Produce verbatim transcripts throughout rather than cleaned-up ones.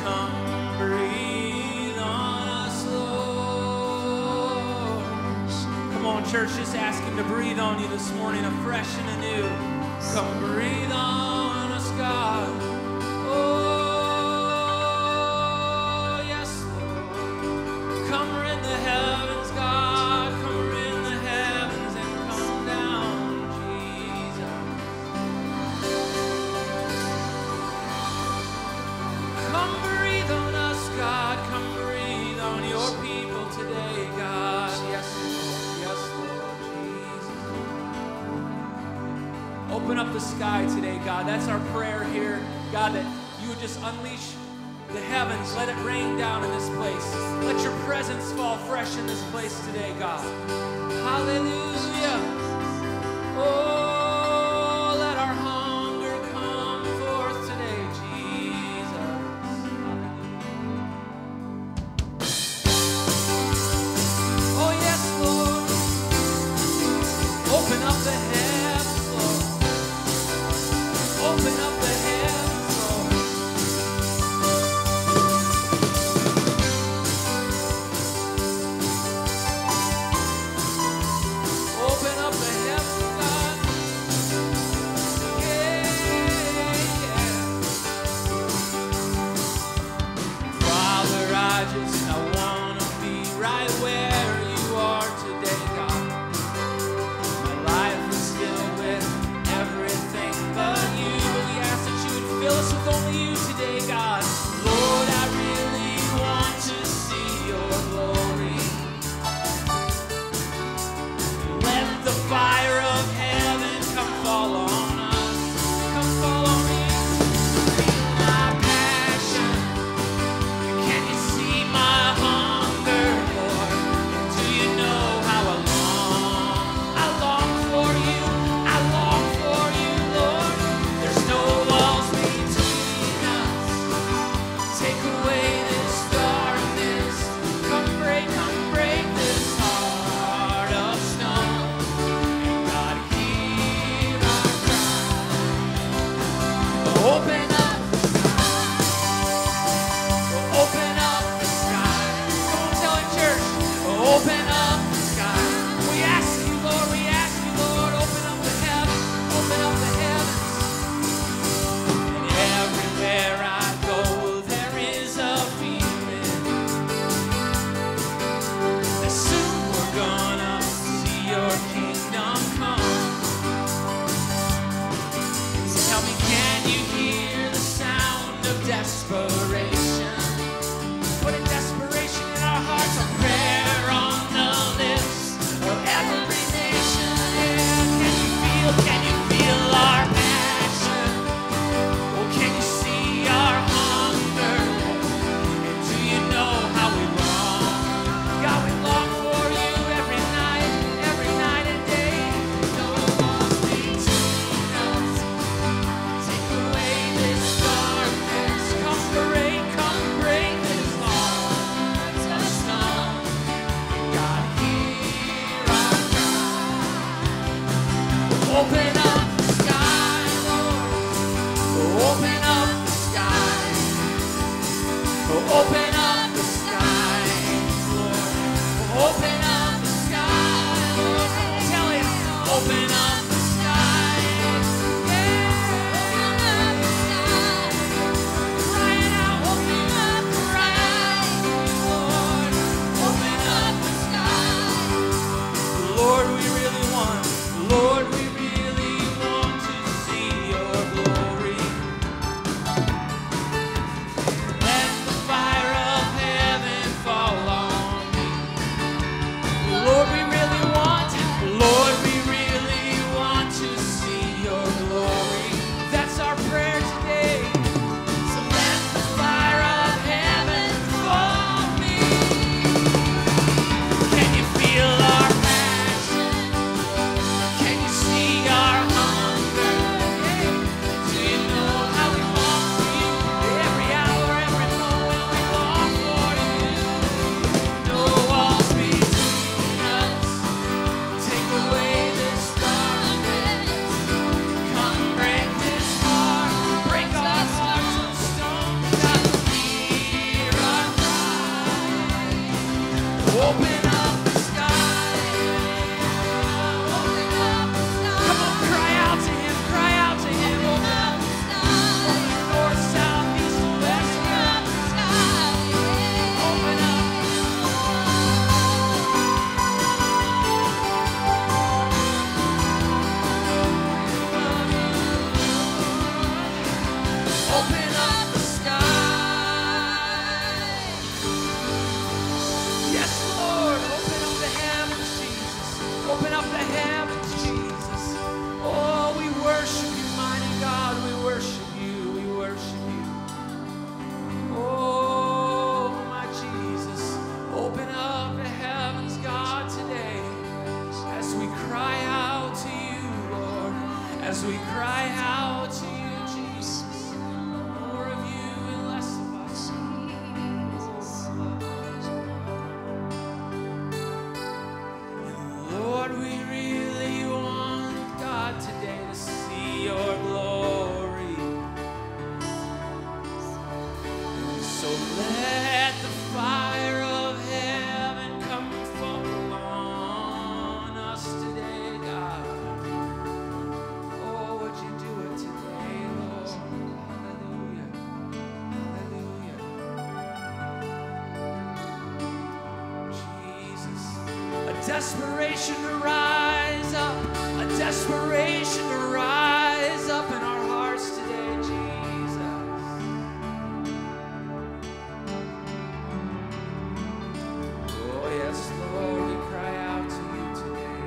Come breathe on us, Lord. Come on, church, just ask him to breathe on you this morning, afresh and anew. Come breathe on us, God. Oh, yes, Lord. Come rend the heavens, God. Come rend the heavens and come down, Jesus. Come breathe on us, God. Come breathe on your people today, God. Yes, Lord. Yes, Lord Jesus. Open up the sky today, God. That's our prayer here, God, that you would just unleash the heavens. Let it rain down in this place. Let your presence fall fresh in this place today, God. Hallelujah. Oh, let our hunger come forth today, Jesus. Oh, yes, Lord. Open up the heavens, Lord. Open up the heavens, Lord. Open up the heavens, God. Yeah, yeah. Father, I just, I want to be right where you are today, God. My life is filled with everything but you. We ask that you would fill us with only you today, God. Lord, I really want to see your glory. Let the fire of heaven come fall on us. Come fall on me. Feel my passion. Can you see my hunger, Lord? Do you know how I long? I long for you. I long for you, Lord. There's no walls between us. Take away this darkness. Come break, come break this heart of stone. And God, hear our cry. Open up the sky. Open up the sky. Come on, tell it, church. Open up the sky. We ask you, Lord. We ask you, Lord. Open up the heavens. Open up the heavens. And everywhere I go, there is a feeling that soon we're gonna see your kingdom come. So tell me, can you hear the sound of desperation? Putting desperation in our hearts, a prayer on the lips of every nation. Yeah, can you feel, can you feel our passion? Oh, can you see our hunger? And do you know how we long? God, we long for you every night, every night and day. No walls between us. Take away this darkness. Come break, come break this heart of stone. God, hear our cry. Open up the sky, Lord. Open up the sky. Open up the sky, Lord. Open up the sky, Lord. Tell him, open up the sky. Yeah, open up the sky. Crying out, open up, crying, Lord. Open up the sky. Lord, we really want, Lord, we really want to see your glory. Let the fire of let the fire of heaven come fall on us today, God. Oh, would you do it today, Lord? Hallelujah. Hallelujah. Jesus. A desperation to rise up. A desperation to rise up in our hearts today, Jesus. Oh, yes, Lord, we cry out to you today.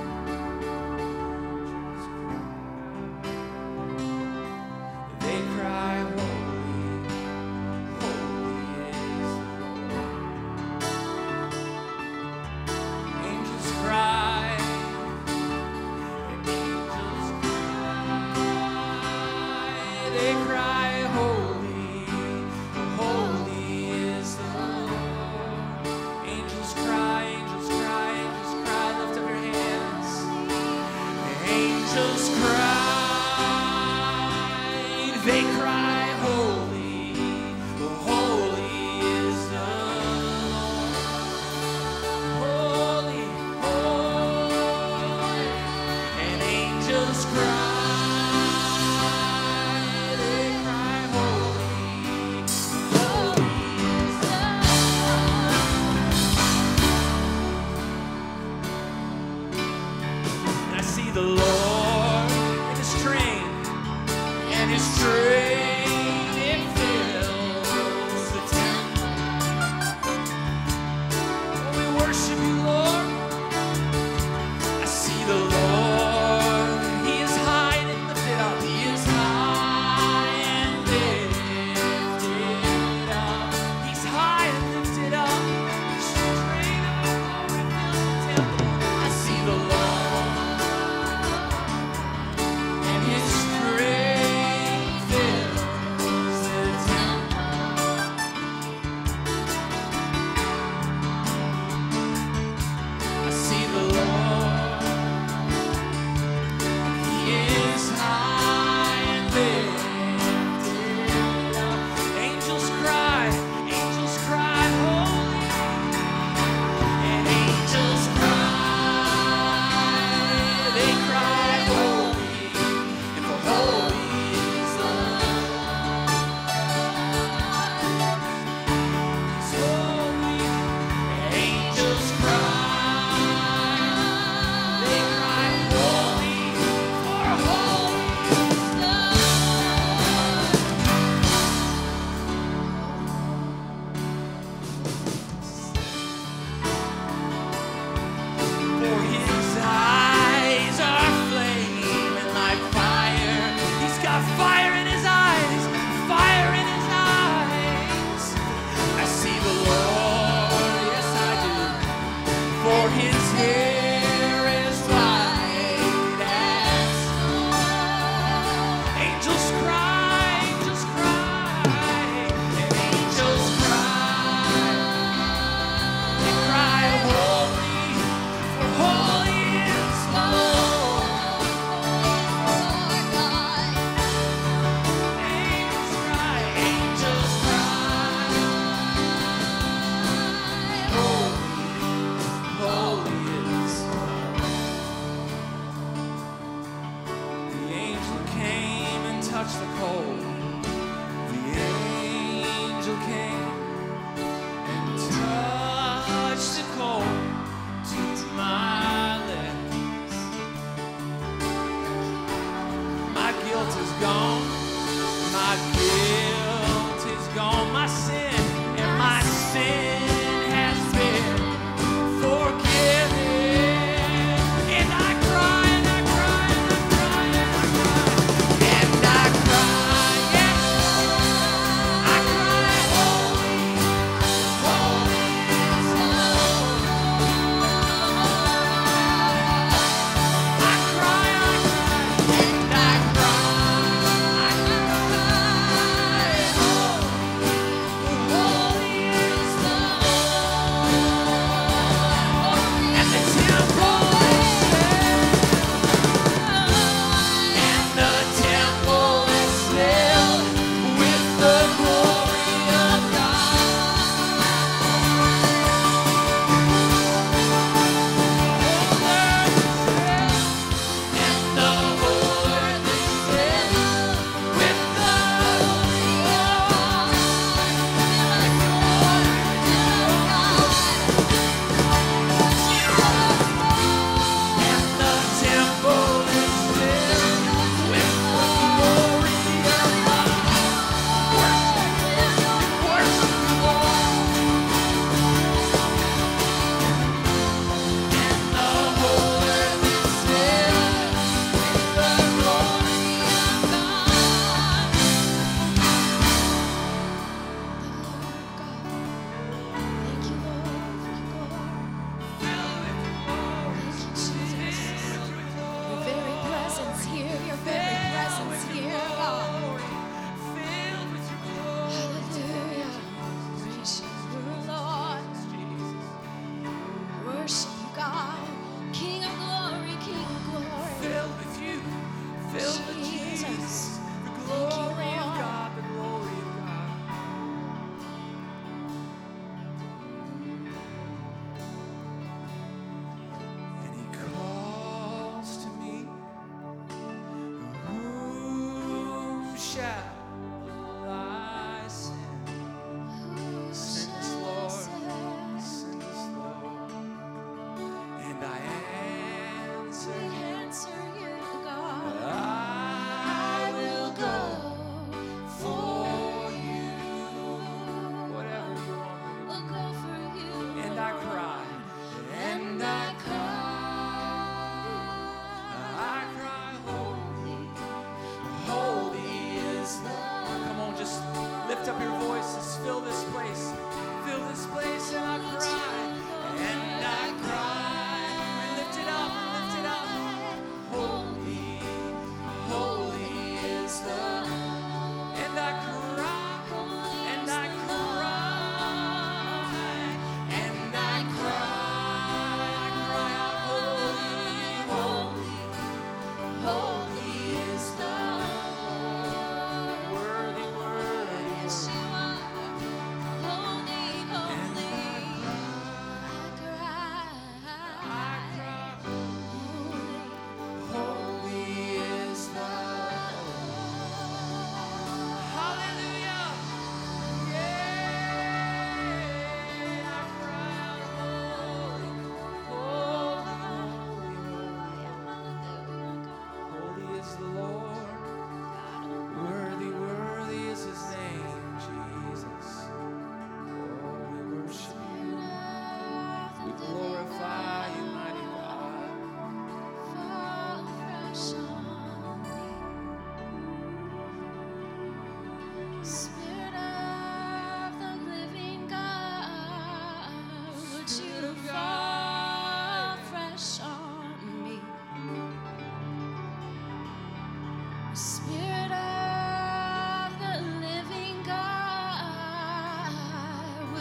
They cry, holy, holy is the Lord. Angels cry, angels cry, they cry, holy, holy is the Lord. Angels cry, angels cry, angels cry, lift up your hands. Angels cry, they cry, holy, holy is the Lord. Holy, holy, and angels cry, they cry, holy, holy is the Lord. And I see the Lord in his train, and his train, it fills the temple. Oh, we worship you, Lord. I see the Lord. He is high and lifted up. He is high and lifted up. He's high and lifted up. His train of glory fills the temple. I see the Lord, and his train fills the temple. I see the Lord. He is high and lifted up. Angels cry, angels cry, holy. And angels cry, they cry, holy. And for holy is the Lord. He's holy. Angels cry, they cry, holy. For holy is the For his eyes are flaming like fire. He's got fire in his eyes, fire in his eyes. I see the Lord, yes I do. For his hair is white as snow. Angels cry, angels cry, and angels cry. They cry, holy, for holy is the Lord. Angels cry, angels cry, holy, holy is the Lord. The angel came and touched the coal. The angel came and touched the coal to my lips. My guilt is gone. My guilt is gone. My sin and my sin has been forgiven. And I cry, and I cry, and I cry, and I cry, and I cry, yes, I cry, holy, holy is the Lord. I cry, I cry, and I cry, I cry, holy,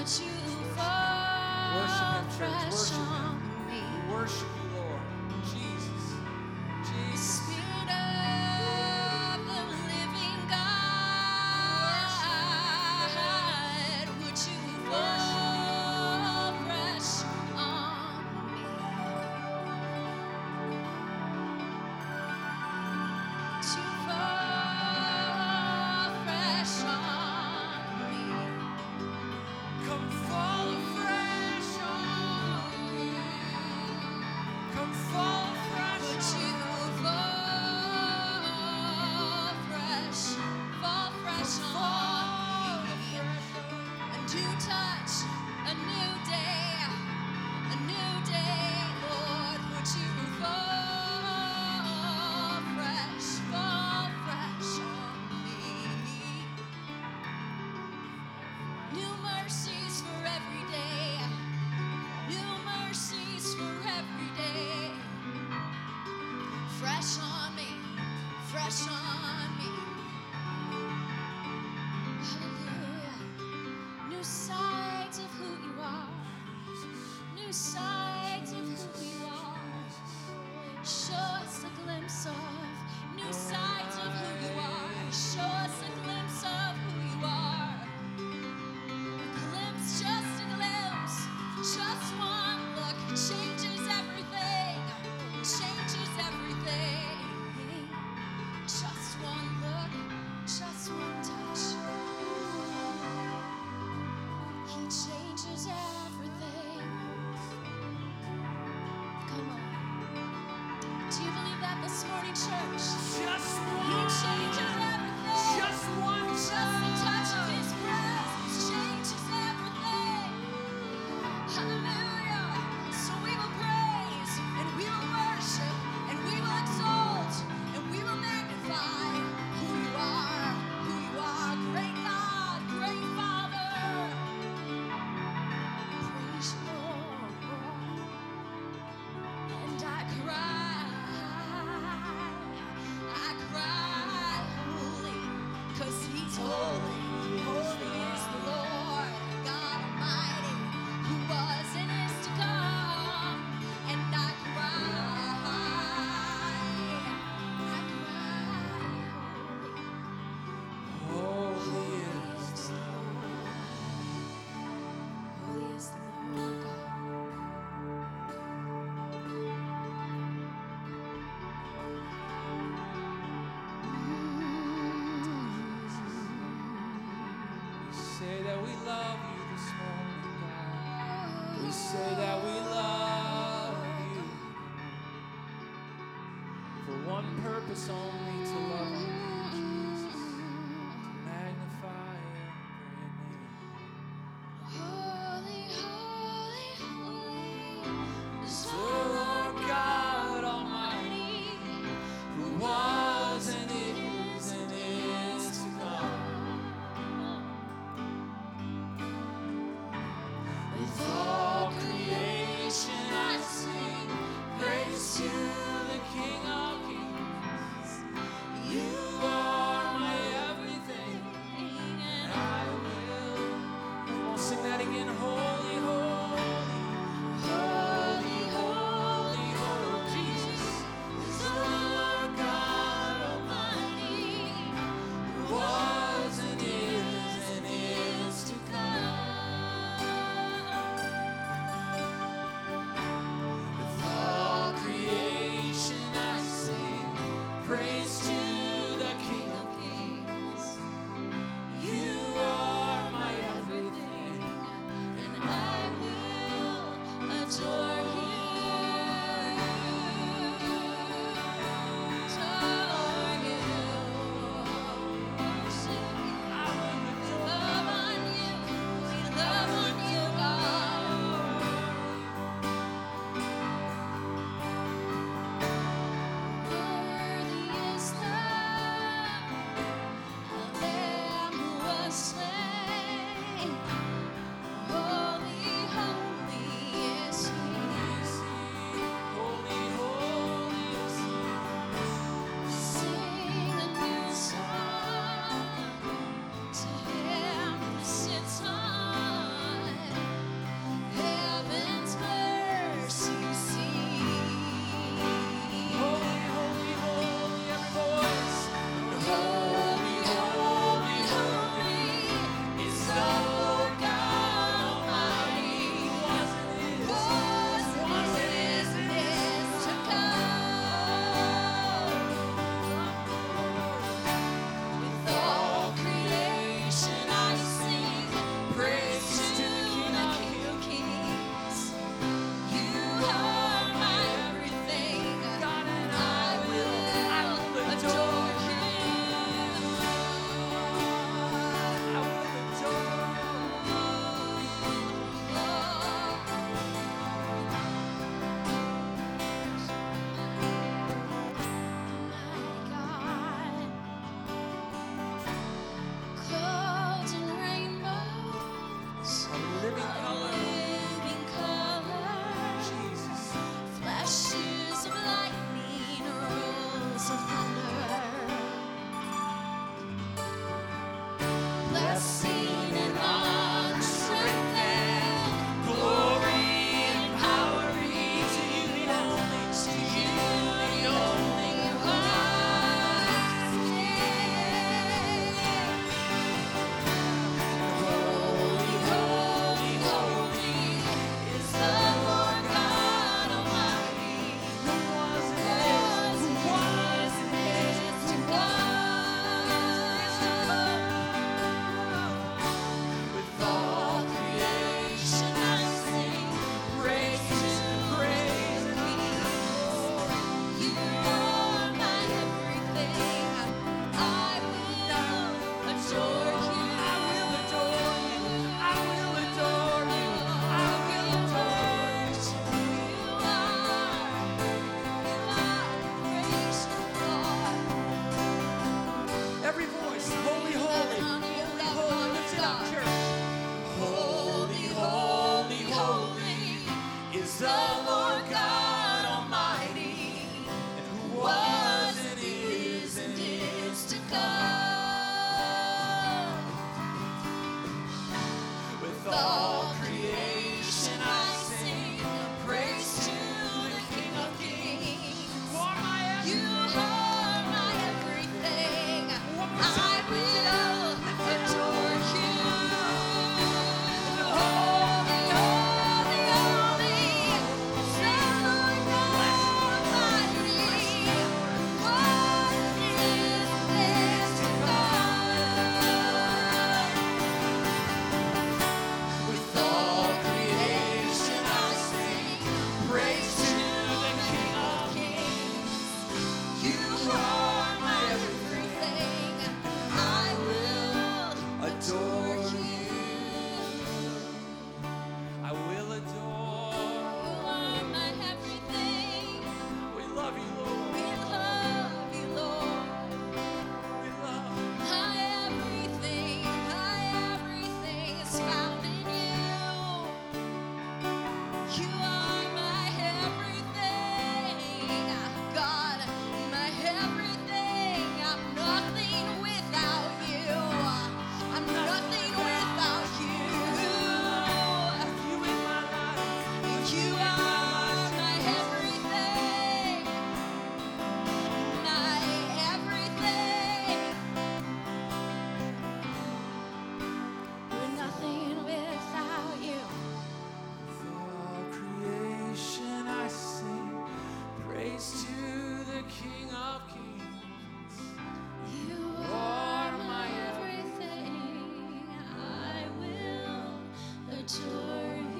would you fall Worship him, church. fresh Worship him. on me? We worship you, Lord. Jesus. Jesus. Spirit of the living God, would you fall fresh on me? To fall fresh on me. Come fall afresh on me. Come fall afresh Would on you fall fresh, fall fresh Come on fall me? afresh on A new touch, a new day, a new day, Lord. Would you fall fresh, fall fresh on me? New mercies for every day, new mercies for every day. Fresh on me, fresh on me. Hallelujah. New sight of who you are, new sight of who you are. Show us a glimpse of new sight of who you are. Show us a glimpse of who you are. A glimpse, just a glimpse, just one look changes everything, changes everything. Just one look, just one touch. He changes everything. Come on. Do you believe that this morning, church? Just He one. changes everything. Just one Just the touch of His presence changes everything. Hallelujah. So we will praise and we will worship and we will exalt and we will magnify who you are, who you are. Great God, great Father. Praise you, Lord. And I cry, I cry, holy, 'cause He's holy. Holy is the Lord God Almighty, who was and is to come. And I cry, I cry, Holy is holy. Holy is the Lord God. We say that we love you this morning, God. We say that we love you for one purpose only, to love you, Jesus, to magnify your great name. Holy, holy, holy is So Lord God Almighty, who was and is and is to come, with all creation I sing praise to the King of Kings. You all creation I sing praise to the King of Kings. You are my You are my everything. I will adore you. Holy, holy, holy is the Lord God Almighty. What is this to God? With all creation I sing praise to the King of Kings. You are my everything. I will Adore adore you. I will adore. You are my everything. We love you, Lord. We love you, Lord. We love you. My everything, my everything is found in you. You are my everything, God, my everything. I'm nothing without you. I'm nothing without you. You in my life. You are my everything, my everything. We're nothing without you. With all creation I sing praise to the King of Kings. You are my everything. I will adore you.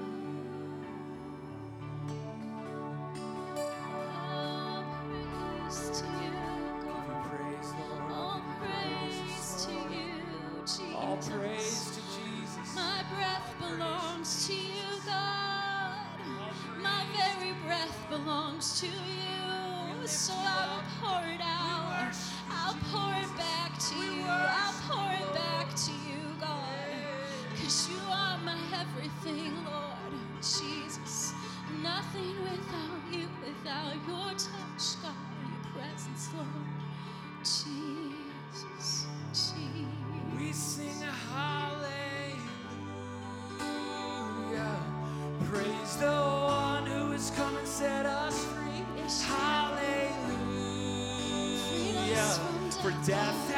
All praise to you, Give God. you praise, Lord. All Give you praise to you, Jesus. All praise to Jesus. My breath belongs to you, God. My very breath belongs to you. So I will pour it out. I'll pour it back to you. I'll pour it back to you, God. Because you are my everything, Lord. Jesus. Nothing without you, without your touch, God. Your presence, Lord. Jesus. Jesus. We sing a hallelujah. Praise the one who has come and set us free. Yes, Hallelujah. Freed us from For death